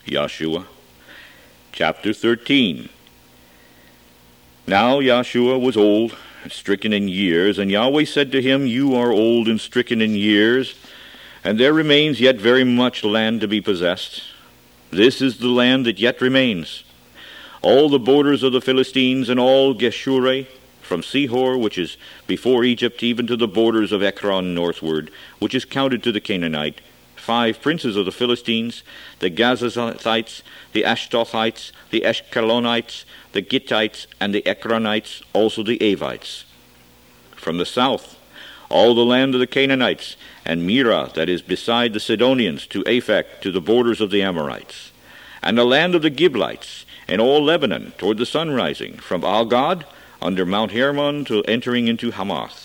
Joshua, chapter 13. Now Joshua was old, stricken in years, and Yahweh said to him, You are old and stricken in years, and there remains yet very much land to be possessed. This is the land that yet remains. All the borders of the Philistines and all Geshurah, from Sihor, which is before Egypt, even to the borders of Ekron northward, which is counted to the Canaanite, 5 princes of the Philistines, the Gazathites, the Ashtothites, the Eshkelonites, the Gittites, and the Ekronites, also the Avites. From the south, all the land of the Canaanites, and Mira, that is beside the Sidonians, to Aphek, to the borders of the Amorites, and the land of the Giblites, and all Lebanon, toward the sun rising, from Algad, under Mount Hermon, to entering into Hamath.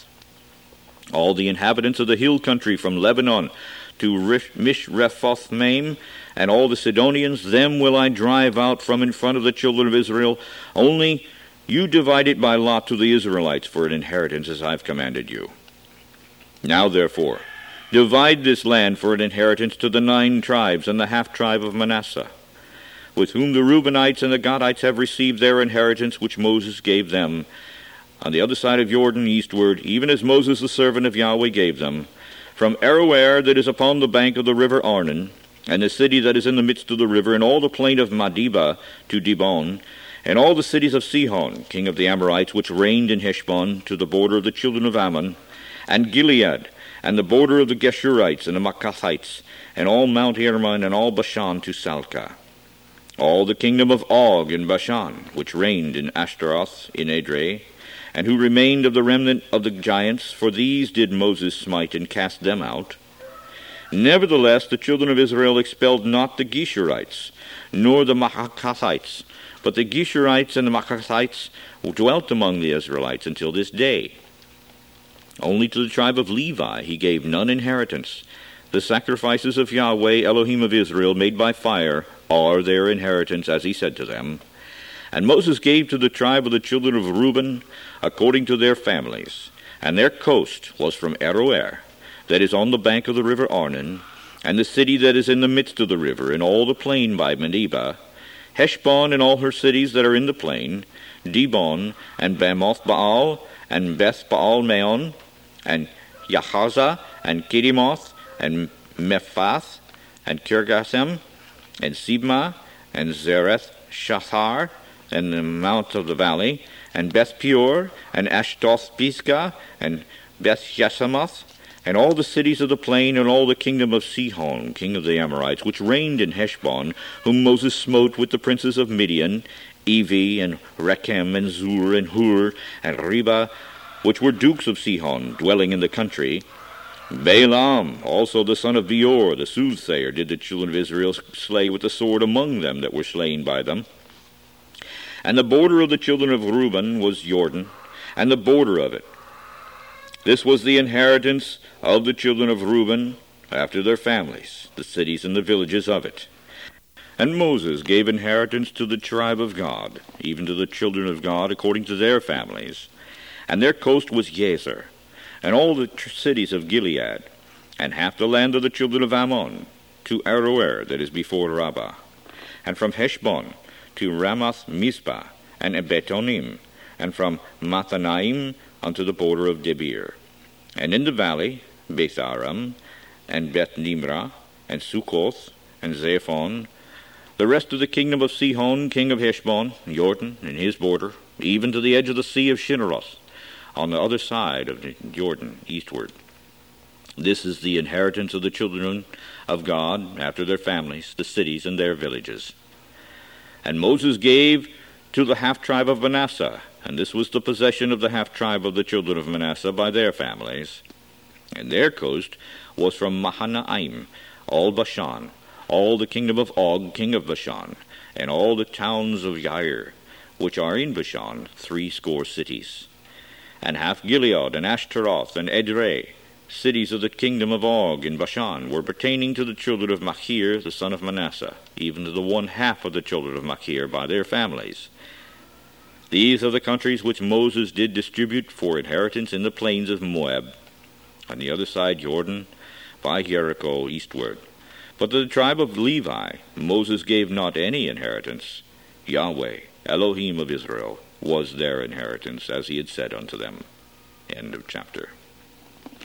All the inhabitants of the hill country, from Lebanon to Mishrephoth-maim, and all the Sidonians, them will I drive out from in front of the children of Israel. Only you divide it by lot to the Israelites for an inheritance, as I've commanded you. Now therefore, divide this land for an inheritance to the 9 tribes and the half-tribe of Manasseh, with whom the Reubenites and the Gadites have received their inheritance, which Moses gave them, on the other side of Jordan eastward, even as Moses the servant of Yahweh gave them, from Aroer that is upon the bank of the river Arnon, and the city that is in the midst of the river, and all the plain of Medeba to Dibon, and all the cities of Sihon, king of the Amorites, which reigned in Heshbon, to the border of the children of Ammon, and Gilead, and the border of the Geshurites and the Maacathites, and all Mount Hermon, and all Bashan to Salcah. All the kingdom of Og in Bashan, which reigned in Ashtaroth in Edrei, and who remained of the remnant of the giants, for these did Moses smite and cast them out. Nevertheless, the children of Israel expelled not the Geshurites, nor the Maacathites, but the Geshurites and the Maacathites dwelt among the Israelites until this day. Only to the tribe of Levi he gave none inheritance. The sacrifices of Yahweh, Elohim of Israel, made by fire, are their inheritance, as he said to them. And Moses gave to the tribe of the children of Reuben according to their families. And their coast was from Aroer, that is on the bank of the river Arnon, and the city that is in the midst of the river, and all the plain by Medeba, Heshbon and all her cities that are in the plain, Dibon, and Bamoth Baal, and Beth Baal Meon, and Yahaza, and Kedemoth, and Mephath, and Kirgasem, and Sibmah, and Zereth Shathar, and the mount of the valley, and Beth Peor, and Ashdoth Pisgah, and Beth Yesimoth, and all the cities of the plain, and all the kingdom of Sihon, king of the Amorites, which reigned in Heshbon, whom Moses smote with the princes of Midian, Evi, and Rechem, and Zur, and Hur, and Reba, which were dukes of Sihon, dwelling in the country. Balaam, also the son of Beor, the soothsayer, did the children of Israel slay with the sword among them that were slain by them. And the border of the children of Reuben was Jordan, and the border of it. This was the inheritance of the children of Reuben after their families, the cities and the villages of it. And Moses gave inheritance to the tribe of God, even to the children of God according to their families. And their coast was Jazer, and all the cities of Gilead, and half the land of the children of Ammon, to Aroer that is before Rabbah, and from Heshbon to Ramoth Mizpah, and Betonim, and from Mathanaim unto the border of Debir, and in the valley Betharam, and Beth Nimrah, and Sukkoth, and Zephon, the rest of the kingdom of Sihon, king of Heshbon, Jordan, and his border, even to the edge of the sea of Shinneroth, on the other side of Jordan, eastward. This is the inheritance of the children of God after their families, the cities and their villages. And Moses gave to the half-tribe of Manasseh, and this was the possession of the half-tribe of the children of Manasseh by their families. And their coast was from Mahanaim, all Bashan, all the kingdom of Og, king of Bashan, and all the towns of Yair, which are in Bashan, 60 cities. And half Gilead, and Ashtaroth, and Edrei, cities of the kingdom of Og in Bashan, were pertaining to the children of Machir, the son of Manasseh, even to the 1/2 of the children of Machir by their families. These are the countries which Moses did distribute for inheritance in the plains of Moab, on the other side Jordan, by Jericho eastward, But to the tribe of Levi Moses gave not any inheritance. Yahweh, Elohim of Israel, was their inheritance, as he had said unto them. End of chapter.